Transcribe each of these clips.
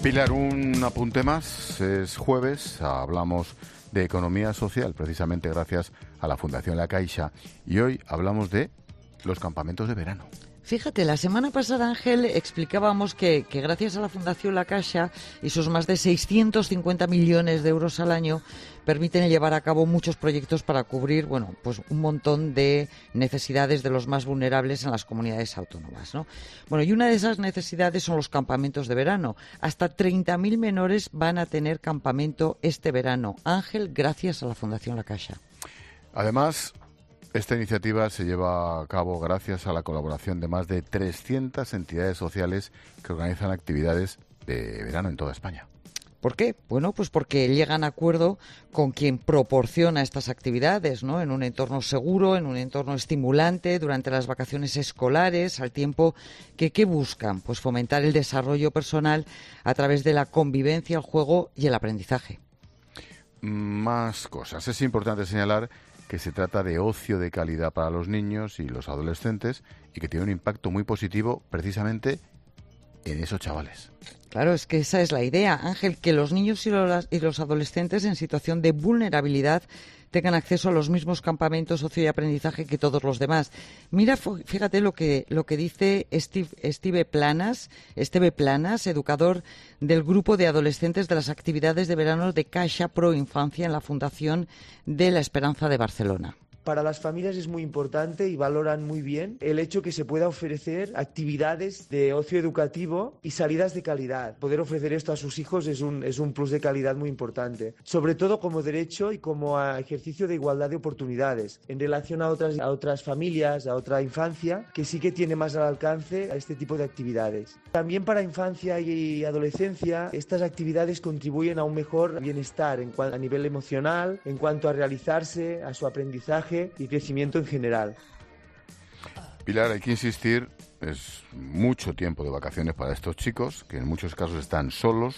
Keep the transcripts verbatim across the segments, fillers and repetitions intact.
Pilar, un apunte más. Es jueves, hablamos de economía social, precisamente gracias a la Fundación La Caixa. Y hoy hablamos de los campamentos de verano. Fíjate, la semana pasada, Ángel, explicábamos que, que gracias a la Fundación La Caixa y sus más de seiscientos cincuenta millones de euros al año permiten llevar a cabo muchos proyectos para cubrir, bueno, pues un montón de necesidades de los más vulnerables en las comunidades autónomas, ¿no? Bueno, y una de esas necesidades son los campamentos de verano. Hasta treinta mil menores van a tener campamento este verano. Ángel, gracias a la Fundación La Caixa. Además, esta iniciativa se lleva a cabo gracias a la colaboración de más de trescientas entidades sociales que organizan actividades de verano en toda España. ¿Por qué? Bueno, pues porque llegan a acuerdo con quien proporciona estas actividades, ¿no? En un entorno seguro, en un entorno estimulante, durante las vacaciones escolares, al tiempo que, ¿qué buscan? Pues fomentar el desarrollo personal a través de la convivencia, el juego y el aprendizaje. Más cosas. Es importante señalar que se trata de ocio de calidad para los niños y los adolescentes y que tiene un impacto muy positivo precisamente en esos chavales. Claro, es que esa es la idea, Ángel, que los niños y los, y los adolescentes en situación de vulnerabilidad tengan acceso a los mismos campamentos, ocio y aprendizaje que todos los demás. Mira, fíjate lo que lo que dice Steve, Steve Planas, Esteve Planas, educador del grupo de adolescentes de las actividades de verano de Caixa Pro Infancia en la Fundación de la Esperanza de Barcelona. Para las familias es muy importante y valoran muy bien el hecho que se pueda ofrecer actividades de ocio educativo y salidas de calidad. Poder ofrecer esto a sus hijos es un, es un plus de calidad muy importante, sobre todo como derecho y como ejercicio de igualdad de oportunidades en relación a otras, a otras familias, a otra infancia que sí que tiene más al alcance a este tipo de actividades. También para infancia y adolescencia estas actividades contribuyen a un mejor bienestar en cuanto a nivel emocional, en cuanto a realizarse, a su aprendizaje y crecimiento en general. Pilar, hay que insistir, es mucho tiempo de vacaciones para estos chicos, que en muchos casos están solos,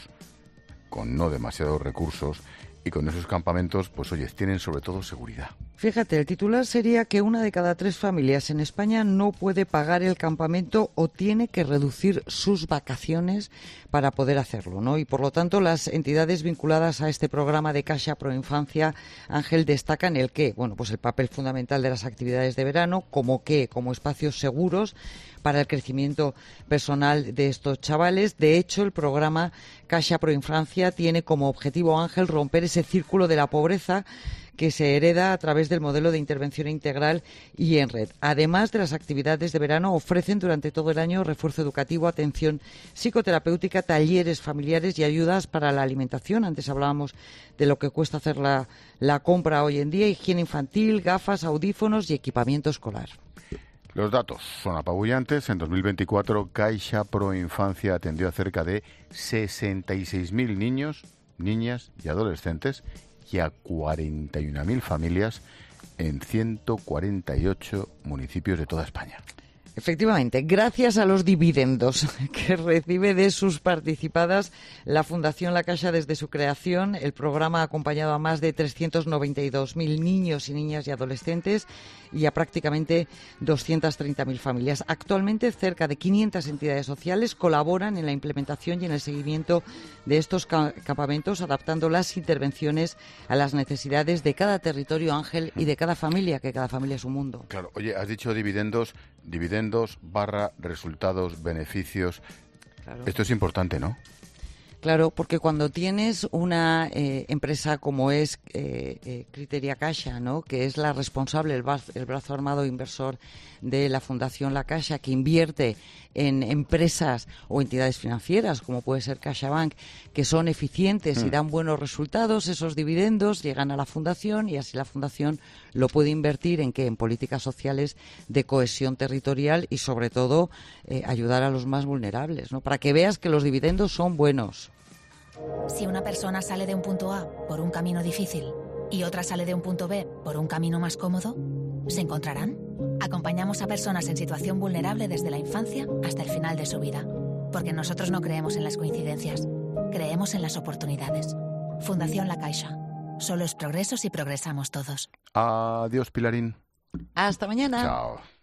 con no demasiados recursos, y con esos campamentos, pues oye, tienen sobre todo seguridad. Fíjate, el titular sería que una de cada tres familias en España no puede pagar el campamento o tiene que reducir sus vacaciones para poder hacerlo, ¿no? Y por lo tanto las entidades vinculadas a este programa de Caixa Pro Infancia, Ángel, destacan el qué, bueno, pues el papel fundamental de las actividades de verano, como qué, como espacios seguros para el crecimiento personal de estos chavales. De hecho, el programa Caixa Pro Infancia tiene como objetivo, Ángel, romper ese círculo de la pobreza que se hereda a través del modelo de intervención integral y en red. Además de las actividades de verano, ofrecen durante todo el año refuerzo educativo, atención psicoterapéutica, talleres familiares y ayudas para la alimentación. Antes hablábamos de lo que cuesta hacer la, la compra hoy en día, higiene infantil, gafas, audífonos y equipamiento escolar. Los datos son apabullantes. En dos mil veinticuatro, Caixa Pro Infancia atendió a cerca de sesenta y seis mil niños, niñas y adolescentes y a cuarenta y una mil familias en ciento cuarenta y ocho municipios de toda España. Efectivamente, gracias a los dividendos que recibe de sus participadas la Fundación La Caixa desde su creación, el programa ha acompañado a más de trescientos noventa y dos mil niños y niñas y adolescentes y a prácticamente doscientas treinta mil familias. Actualmente, cerca de quinientas entidades sociales colaboran en la implementación y en el seguimiento de estos campamentos, adaptando las intervenciones a las necesidades de cada territorio, Ángel, y de cada familia, que cada familia es un mundo. Claro, oye, has dicho dividendos, dividendos barra resultados, beneficios. Claro. Esto es importante, ¿no? Claro, porque cuando tienes una eh, empresa como es eh, eh, Criteria Caixa, ¿no?, que es la responsable, el brazo, el brazo armado inversor de la Fundación La Caixa, que invierte en empresas o entidades financieras, como puede ser CaixaBank, que son eficientes mm. y dan buenos resultados, esos dividendos llegan a la Fundación y así la Fundación lo puede invertir en ¿qué? En políticas sociales de cohesión territorial y, sobre todo, eh, ayudar a los más vulnerables, ¿no? Para que veas que los dividendos son buenos. Si una persona sale de un punto A por un camino difícil y otra sale de un punto B por un camino más cómodo, ¿se encontrarán? Acompañamos a personas en situación vulnerable desde la infancia hasta el final de su vida, porque nosotros no creemos en las coincidencias, creemos en las oportunidades. Fundación La Caixa. Solo es progreso si progresamos todos. Adiós, Pilarín. Hasta mañana. Chao.